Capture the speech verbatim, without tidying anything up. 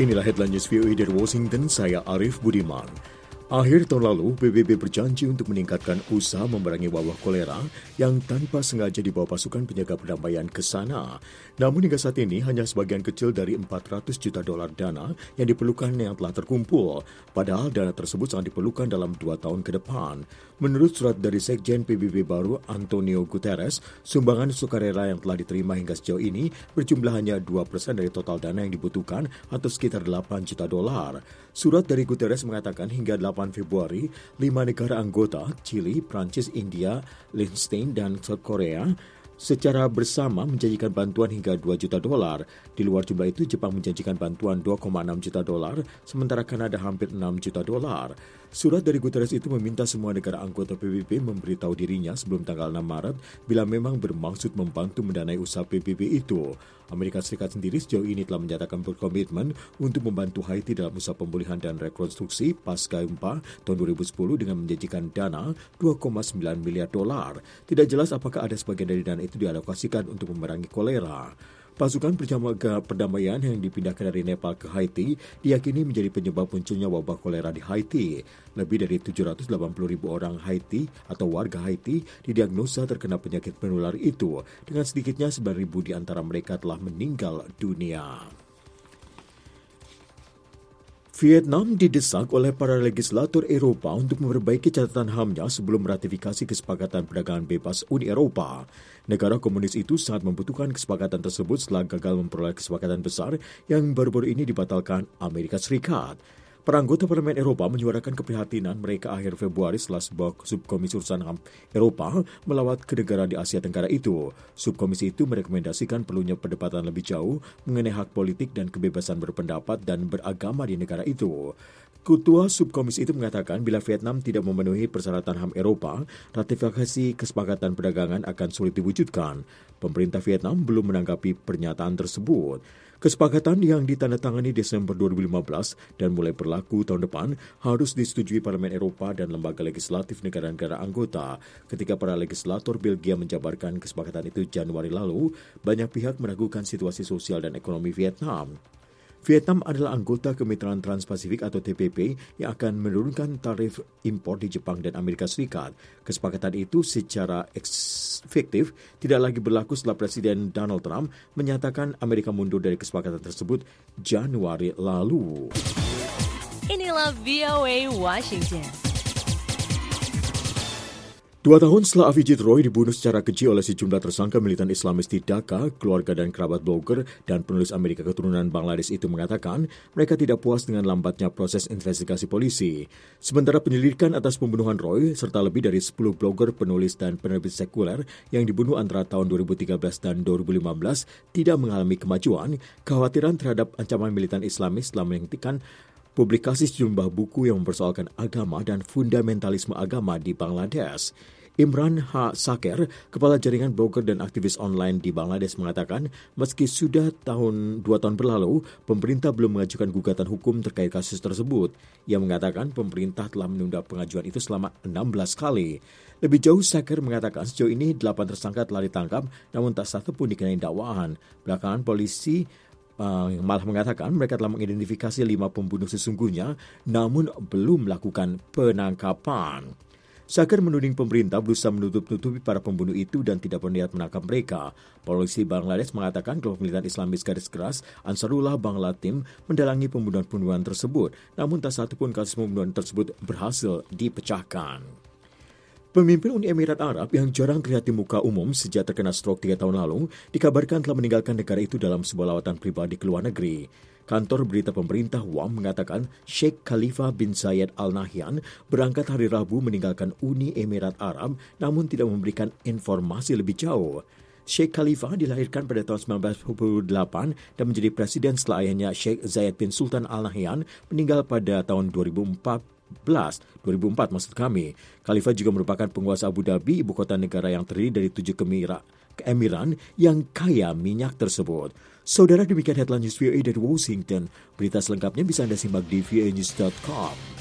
Inilah headline news V O A dari Washington, saya Arif Budiman. Akhir tahun lalu, P B B berjanji untuk meningkatkan usaha memerangi wabah kolera yang tanpa sengaja dibawa pasukan penjaga perdamaian ke sana. Namun hingga saat ini hanya sebagian kecil dari empat ratus juta dolar dana yang diperlukan yang telah terkumpul. Padahal dana tersebut sangat diperlukan dalam dua tahun ke depan. Menurut surat dari Sekjen P B B baru Antonio Guterres, sumbangan sukarela yang telah diterima hingga sejauh ini berjumlah hanya dua persen dari total dana yang dibutuhkan atau sekitar delapan juta dolar. Surat dari Guterres mengatakan hingga delapan Februari, lima negara anggota, Chili, Prancis, India, Liechtenstein, dan South Korea, secara bersama menjanjikan bantuan hingga dua juta dolar. Di luar jumlah itu, Jepang menjanjikan bantuan dua koma enam juta dolar, sementara Kanada hampir enam juta dolar. Surat dari Guterres itu meminta semua negara anggota P B B memberitahu dirinya sebelum tanggal enam Maret bila memang bermaksud membantu mendanai usaha P B B itu. Amerika Serikat sendiri sejauh ini telah menyatakan berkomitmen untuk membantu Haiti dalam usaha pemulihan dan rekonstruksi pasca gempa tahun dua ribu sepuluh dengan menjanjikan dana dua koma sembilan miliar dolar. Tidak jelas apakah ada sebagian dari dana itu dialokasikan untuk memerangi kolera. Pasukan penjaga perdamaian yang dipindahkan dari Nepal ke Haiti diyakini menjadi penyebab munculnya wabah kolera di Haiti. Lebih dari tujuh ratus delapan puluh ribu orang Haiti atau warga Haiti didiagnosa terkena penyakit menular itu, dengan sedikitnya sembilan ribu di antara mereka telah meninggal dunia. Vietnam didesak oleh para legislator Eropa untuk memperbaiki catatan H A M-nya sebelum meratifikasi kesepakatan perdagangan bebas Uni Eropa. Negara komunis itu sangat membutuhkan kesepakatan tersebut setelah gagal memperoleh kesepakatan besar yang baru-baru ini dibatalkan Amerika Serikat. Para anggota Parlemen Eropa menyuarakan keprihatinan mereka akhir Februari setelah sebuah subkomisi urusan H A M Eropa melawat ke negara di Asia Tenggara itu. Subkomisi itu merekomendasikan perlunya perdebatan lebih jauh mengenai hak politik dan kebebasan berpendapat dan beragama di negara itu. Ketua subkomisi itu mengatakan bila Vietnam tidak memenuhi persyaratan H A M Eropa, ratifikasi kesepakatan perdagangan akan sulit diwujudkan. Pemerintah Vietnam belum menanggapi pernyataan tersebut. Kesepakatan yang ditandatangani Desember dua ribu lima belas dan mulai berlaku tahun depan harus disetujui Parlemen Eropa dan lembaga legislatif negara-negara anggota. Ketika para legislator Belgia menjabarkan kesepakatan itu Januari lalu, banyak pihak meragukan situasi sosial dan ekonomi Vietnam. Vietnam adalah anggota Kemitraan Trans-Pasifik atau T P P yang akan menurunkan tarif impor di Jepang dan Amerika Serikat. Kesepakatan itu secara efektif tidak lagi berlaku setelah Presiden Donald Trump menyatakan Amerika mundur dari kesepakatan tersebut Januari lalu. Inilah V O A Washington. Dua tahun setelah Avijit Roy dibunuh secara keji oleh sejumlah tersangka militan Islamis di Dhaka, keluarga dan kerabat blogger dan penulis Amerika keturunan Bangladesh itu mengatakan mereka tidak puas dengan lambatnya proses investigasi polisi. Sementara penyelidikan atas pembunuhan Roy serta lebih dari sepuluh blogger, penulis dan penerbit sekuler yang dibunuh antara tahun dua ribu tiga belas dan dua ribu lima belas tidak mengalami kemajuan, kekhawatiran terhadap ancaman militan Islamis telah menghentikan publikasi sejumlah buku yang mempersoalkan agama dan fundamentalisme agama di Bangladesh. Imran H. Saker, kepala jaringan blogger dan aktivis online di Bangladesh mengatakan, meski sudah tahun dua tahun berlalu, pemerintah belum mengajukan gugatan hukum terkait kasus tersebut. Ia mengatakan pemerintah telah menunda pengajuan itu selama enam belas kali. Lebih jauh, Saker mengatakan sejauh ini delapan tersangka telah ditangkap, namun tak satu pun dikenai dakwaan. Belakangan polisi uh, malah mengatakan mereka telah mengidentifikasi lima pembunuh sesungguhnya, namun belum melakukan penangkapan. Saker menuding pemerintah berusaha menutup-nutupi para pembunuh itu dan tidak berniat menangkap mereka. Polisi Bangladesh mengatakan kelompok militan Islamis garis keras Ansarullah Banglatim mendalangi pembunuhan-pembunuhan tersebut, namun tak satu pun kasus pembunuhan tersebut berhasil dipecahkan. Pemimpin Uni Emirat Arab yang jarang terlihat di muka umum sejak terkena stroke tiga tahun lalu dikabarkan telah meninggalkan negara itu dalam sebuah lawatan pribadi ke luar negeri. Kantor berita pemerintah W A M mengatakan Sheikh Khalifa bin Zayed Al Nahyan berangkat hari Rabu meninggalkan Uni Emirat Arab namun tidak memberikan informasi lebih jauh. Sheikh Khalifa dilahirkan pada tahun sembilan belas tujuh puluh delapan dan menjadi presiden setelah ayahnya Sheikh Zayed bin Sultan Al Nahyan meninggal pada tahun dua ribu empat belas, dua ribu empat maksud kami. Khalifa juga merupakan penguasa Abu Dhabi, ibu kota negara yang terdiri dari tujuh kemira, keemiran yang kaya minyak tersebut. Saudara, demikian headline news V O A dari Washington. Berita selengkapnya bisa Anda simak di v o a news dot com.